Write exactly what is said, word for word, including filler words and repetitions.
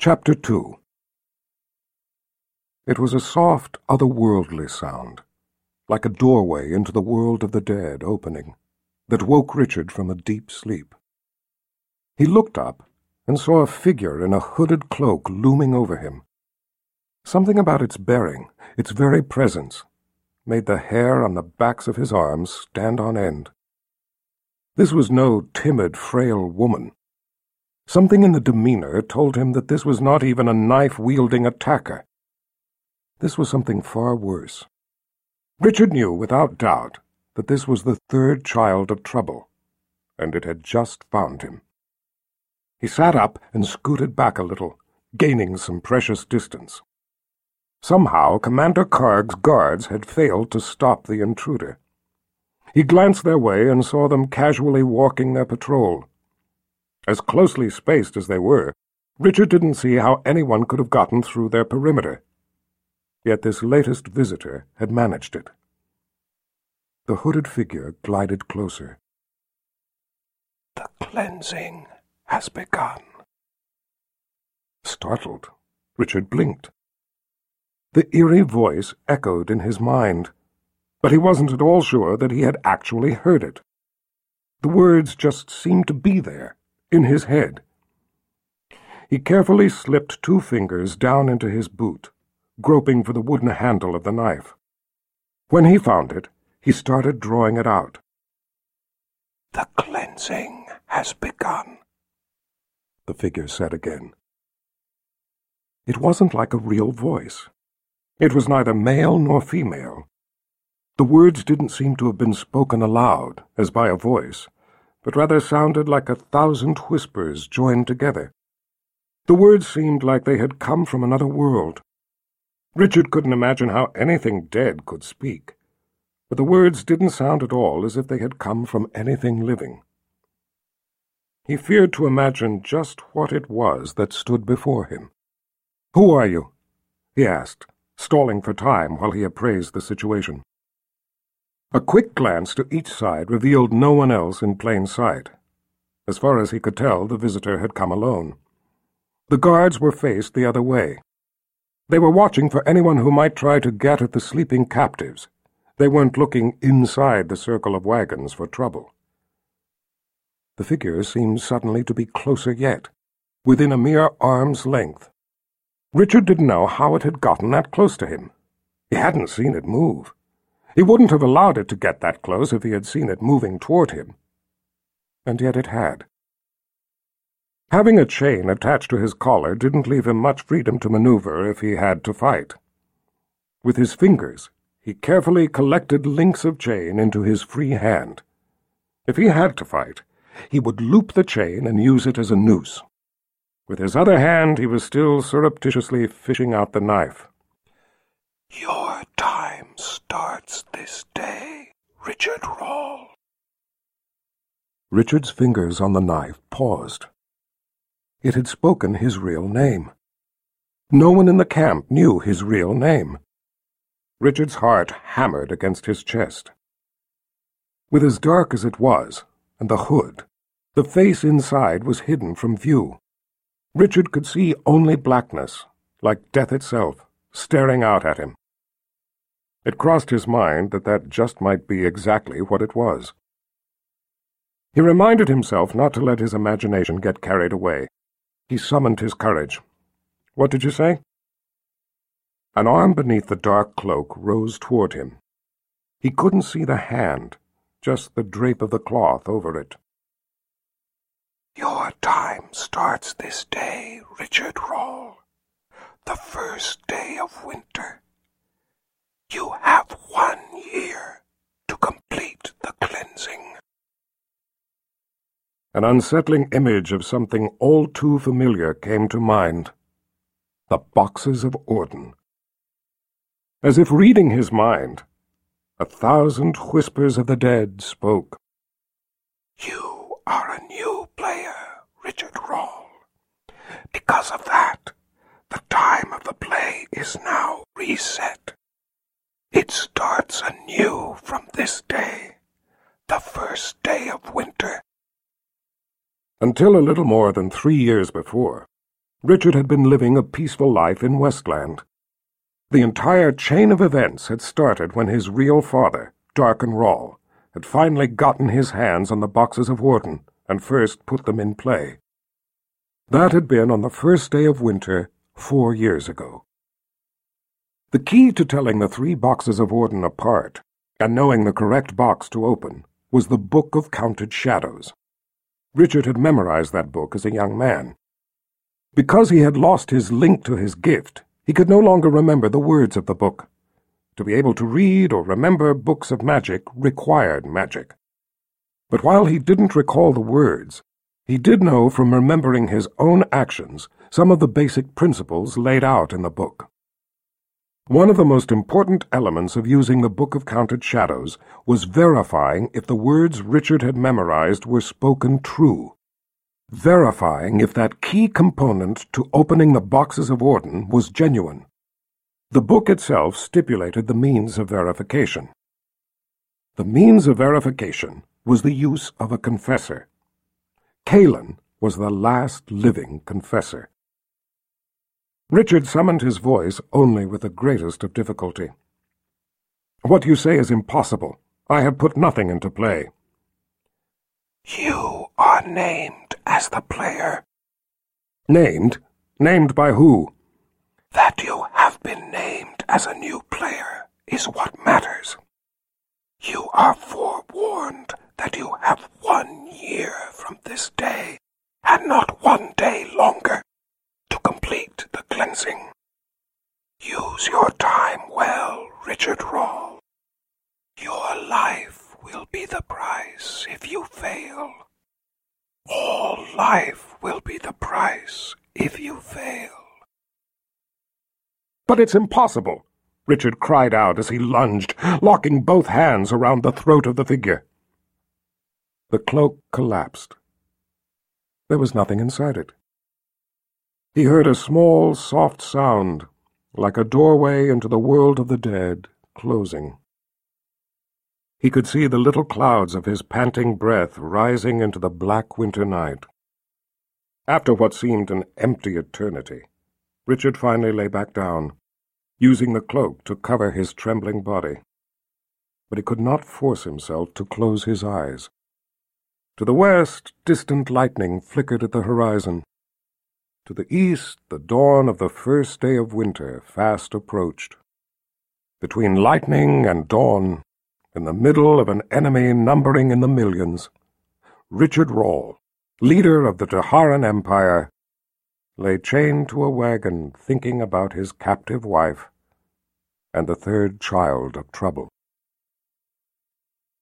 Chapter two. It was a soft, otherworldly sound, like a doorway into the world of the dead opening, that woke Richard from a deep sleep. He looked up and saw a figure in a hooded cloak looming over him. Something about its bearing, its very presence, made the hair on the backs of his arms stand on end. This was no timid, frail woman. Something in the demeanor told him that this was not even a knife-wielding attacker. This was something far worse. Richard knew without doubt that this was the third child of trouble, and it had just found him. He sat up and scooted back a little, gaining some precious distance. Somehow Commander Karg's guards had failed to stop the intruder. He glanced their way and saw them casually walking their patrol. As closely spaced as they were, Richard didn't see how anyone could have gotten through their perimeter. Yet this latest visitor had managed it. The hooded figure glided closer. "The cleansing has begun." Startled, Richard blinked. The eerie voice echoed in his mind, but he wasn't at all sure that he had actually heard it. The words just seemed to be there, in his head. He carefully slipped two fingers down into his boot, groping for the wooden handle of the knife. When he found it, he started drawing it out. "The cleansing has begun," the figure said again. It wasn't like a real voice. It was neither male nor female. The words didn't seem to have been spoken aloud, as by a voice, but rather sounded like a thousand whispers joined together. The words seemed like they had come from another world. Richard couldn't imagine how anything dead could speak, but the words didn't sound at all as if they had come from anything living. He feared to imagine just what it was that stood before him. "Who are you?" he asked, stalling for time while he appraised the situation. A quick glance to each side revealed no one else in plain sight. As far as he could tell, the visitor had come alone. The guards were faced the other way. They were watching for anyone who might try to get at the sleeping captives. They weren't looking inside the circle of wagons for trouble. The figure seemed suddenly to be closer yet, within a mere arm's length. Richard didn't know how it had gotten that close to him. He hadn't seen it move. He wouldn't have allowed it to get that close if he had seen it moving toward him. And yet it had. Having a chain attached to his collar didn't leave him much freedom to maneuver if he had to fight. With his fingers, he carefully collected links of chain into his free hand. If he had to fight, he would loop the chain and use it as a noose. With his other hand, he was still surreptitiously fishing out the knife. "Your time starts this day, Richard Rawle." Richard's fingers on the knife paused. It had spoken his real name. No one in the camp knew his real name. Richard's heart hammered against his chest. With as dark as it was, and the hood, the face inside was hidden from view. Richard could see only blackness, like death itself, staring out at him. It crossed his mind that that just might be exactly what it was. He reminded himself not to let his imagination get carried away. He summoned his courage. "What did you say?" An arm beneath the dark cloak rose toward him. He couldn't see the hand, just the drape of the cloth over it. "Your time starts this day, Richard Rawle, the first day of winter. You have one year to complete the cleansing." An unsettling image of something all too familiar came to mind. The boxes of Orden. As if reading his mind, a thousand whispers of the dead spoke. "You are a new player, Richard Rawle. Because of that, the time of the play is now reset. It starts anew from this day, the first day of winter." Until a little more than three years before, Richard had been living a peaceful life in Westland. The entire chain of events had started when his real father, Darken Rahl, had finally gotten his hands on the boxes of Warden and first put them in play. That had been on the first day of winter four years ago. The key to telling the three boxes of Warden apart and knowing the correct box to open was the Book of Counted Shadows. Richard had memorized that book as a young man. Because he had lost his link to his gift, he could no longer remember the words of the book. To be able to read or remember books of magic required magic. But while he didn't recall the words, he did know from remembering his own actions some of the basic principles laid out in the book. One of the most important elements of using the Book of Counted Shadows was verifying if the words Richard had memorized were spoken true. Verifying if that key component to opening the boxes of Warden was genuine. The book itself stipulated the means of verification. The means of verification was the use of a confessor. Kaelin was the last living confessor. Richard summoned his voice only with the greatest of difficulty. "What you say is impossible. I have put nothing into play." "You are named as the player." "Named? Named by who?" "That you have been named as a new player is what matters. You are forewarned that you have one year from this day, and not one day longer, to complete the cleansing. Use your time well, Richard Rahl. Your life will be the price if you fail. All life will be the price if you fail." "But it's impossible!" Richard cried out as he lunged, locking both hands around the throat of the figure. The cloak collapsed. There was nothing inside it. He heard a small, soft sound, like a doorway into the world of the dead, closing. He could see the little clouds of his panting breath rising into the black winter night. After what seemed an empty eternity, Richard finally lay back down, using the cloak to cover his trembling body. But he could not force himself to close his eyes. To the west, distant lightning flickered at the horizon. To the east, the dawn of the first day of winter fast approached. Between lightning and dawn, in the middle of an enemy numbering in the millions, Richard Rahl, leader of the D'Haran Empire, lay chained to a wagon thinking about his captive wife and the third child of trouble.